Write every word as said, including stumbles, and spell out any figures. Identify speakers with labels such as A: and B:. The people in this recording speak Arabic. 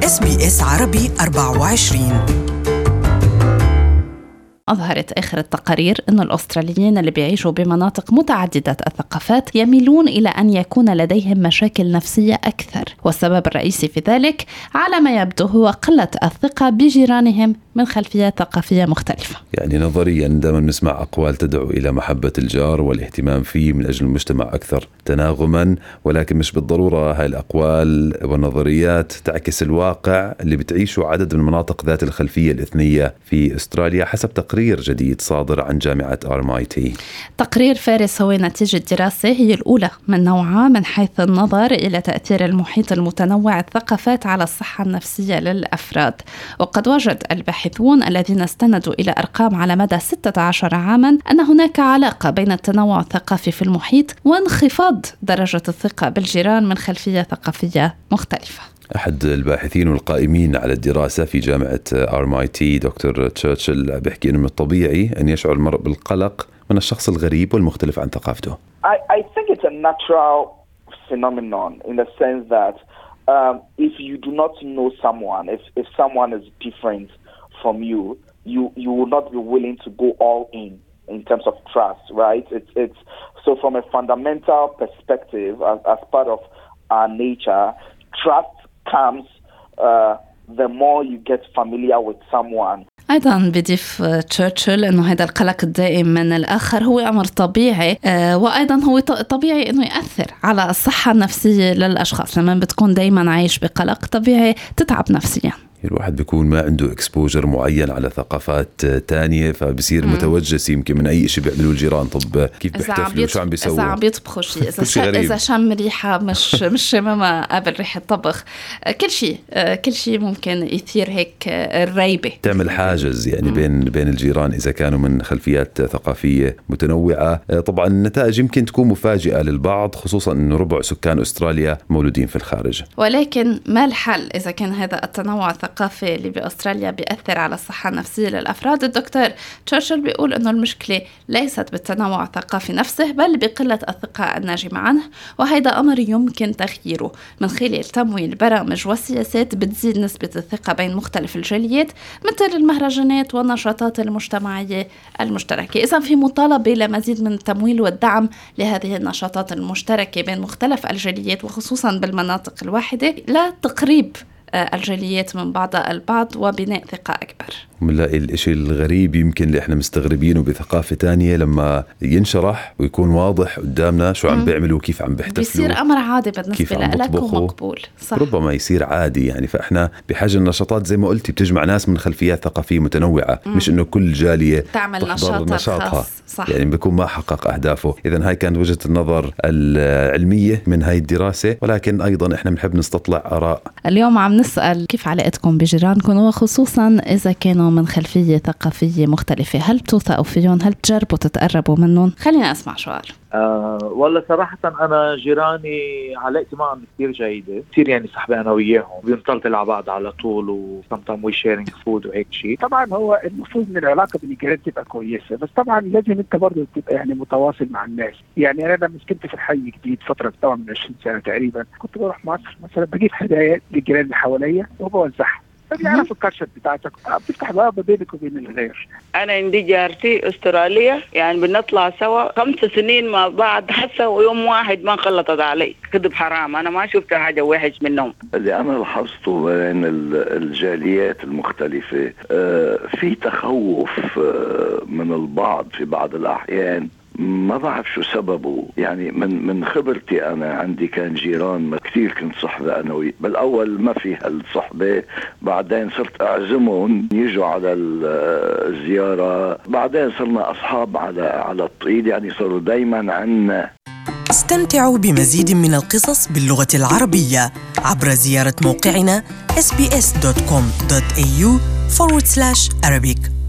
A: إس بي إس عربي أربعة وعشرين.
B: أظهرت آخر التقارير أن الأستراليين اللي بيعيشوا بمناطق متعددة الثقافات يميلون إلى أن يكون لديهم مشاكل نفسية أكثر، والسبب الرئيسي في ذلك على ما يبدو هو قلة الثقة بجيرانهم من خلفيات ثقافية مختلفة.
C: يعني نظريا دائما نسمع أقوال تدعو إلى محبة الجار والاهتمام فيه من أجل المجتمع أكثر تناغما، ولكن مش بالضرورة هاي الأقوال والنظريات تعكس الواقع اللي بتعيشه عدد من المناطق ذات الخلفية الإثنية في أستراليا، حسب تقرير جديد صادر عن جامعة آر إم آي تي.
B: تقرير فارس هو نتيجة دراسة هي الأولى من نوعها من حيث النظر إلى تأثير المحيط المتنوع الثقافات على الصحة النفسية للأفراد، وقد وجد الباحثون الذين استندوا إلى أرقام على مدى ستة عشر عاما أن هناك علاقة بين التنوع الثقافي في المحيط وانخفاض درجة الثقة بالجيران من خلفية ثقافية مختلفة.
C: أحد الباحثين والقائمين على الدراسة في جامعة آر إم آي تي دكتور تشرشل بيحكي إنه من الطبيعي أن يشعر المرء بالقلق من الشخص الغريب والمختلف عن ثقافته.
D: I, I think it's a natural phenomenon in the sense that um, if you do not know someone, if, if someone is different from you, you, you will not be willing to go all in in terms of trust, right? It's, it's, so from a fundamental perspective, as, as part of our nature, trust comes uh, the more you get familiar with someone.
B: أيضا بضيف تشرشل أنه هذا القلق الدائم من الآخر هو أمر طبيعي، آه وأيضا هو طبيعي أنه يأثر على الصحة النفسية للأشخاص. لما بتكون دايما عايش بقلق طبيعي تتعب نفسيا.
C: الواحد بيكون ما عنده اكسبوجر معين على ثقافات تانية، فبصير متوجس يمكن من أي شيء بيعملوا الجيران. طب كيف بيحتفلوا، شو عم بيسووا،
B: إذا عم بيطبخوا شيء، إذا إذا شم ريحة مش مش شمامة قبل ريحة طبخ، كل شيء كل شيء ممكن يثير هيك الريبة، تعمل
C: حاجز يعني بين بين الجيران إذا كانوا من خلفيات ثقافية متنوعة. طبعا النتائج يمكن تكون مفاجئة للبعض، خصوصا إنه ربع سكان أستراليا مولودين في الخارج.
B: ولكن ما الحل إذا كان هذا التنوع الثقافي اللي بأستراليا بيأثر على الصحة النفسية للأفراد؟ الدكتور تشرشل بيقول أنه المشكلة ليست بالتنوع الثقافي نفسه بل بقلة الثقة الناجمة عنه، وهذا أمر يمكن تغييره من خلال تمويل برامج وسياسات بتزيد نسبة الثقة بين مختلف الجاليات مثل المهرجانات والنشاطات المجتمعية المشتركة. إذا في مطالبة لمزيد من التمويل والدعم لهذه النشاطات المشتركة بين مختلف الجاليات وخصوصا بالمناطق الواحدة لتقريب الجاليات من بعضها البعض وبناء ثقة أكبر.
C: بنلاقي الإشي الغريب يمكن اللي إحنا مستغربينه بثقافة تانية لما ينشرح ويكون واضح قدامنا شو عم بيعملوا وكيف عم بيحتفلوا،
B: بيصير أمر عادي بالنسبة لك ومقبول. صح.
C: ربما يصير عادي يعني. فإحنا بحاجة النشاطات زي ما قلتي بتجمع ناس من خلفيات ثقافية متنوعة، مم. مش إنه كل جالية
B: تعمل نشاط
C: نشاطها، يعني بيكون ما حقق أهدافه. إذن هاي كانت وجهة النظر العلمية من هاي الدراسة، ولكن أيضا إحنا بنحب نستطلع آراء.
B: اليوم عم نسأل كيف علاقتكم بجيرانكم، وخصوصا إذا كانوا من خلفية ثقافية مختلفة، هل بتوثقوا فيهم؟ هل بتجربوا تتقربوا منهم؟ خلينا أسمع سؤال.
E: أه والله صراحة أنا جيراني علاقتي معهم كتير جيدة، كتير يعني صحبة أنا وياهم، بنطلع على بعض على طول و sometimes we sharing food وهيك شيء.
F: طبعا هو المفروض إن العلاقة بين الجيران تبقى كويسة، بس طبعا لازم أنت برضه تبقى يعني متواصل مع الناس. يعني أنا لما كنت في الحي جديد فترة طبعا من عشرين سنة تقريبا، كنت بروح مصر مثلا بجيب هدايا للجيران اللي حواليا وبوزعها، فبيعرف الكرشة بتاعتك، بتفتح باب بينك وبين الغير.
G: أنا عندي جارتي أستراليا، يعني بنطلع سوا خمس سنين مع بعض حتى ويوم واحد ما خلطت علي كذب حرام. أنا ما شفت حاجة وحش منهم.
H: اللي أنا لاحظته بين الجاليات المختلفة في تخوف من البعض في بعض الأحيان، ما بعرف شو سببه. يعني من من خبرتي أنا عندي كان جيران كثير كنت صحبة أنا وياه، بالأول ما في هالصحبة، بعدين صرت أعزمهم يجوا على الزيارة، بعدين صرنا أصحاب على على الطريق، يعني صاروا دايما عنا.
A: استمتعوا بمزيد من القصص باللغة العربية عبر زيارة موقعنا إس بي إس دوت كوم دوت إيه يو forward slash Arabic.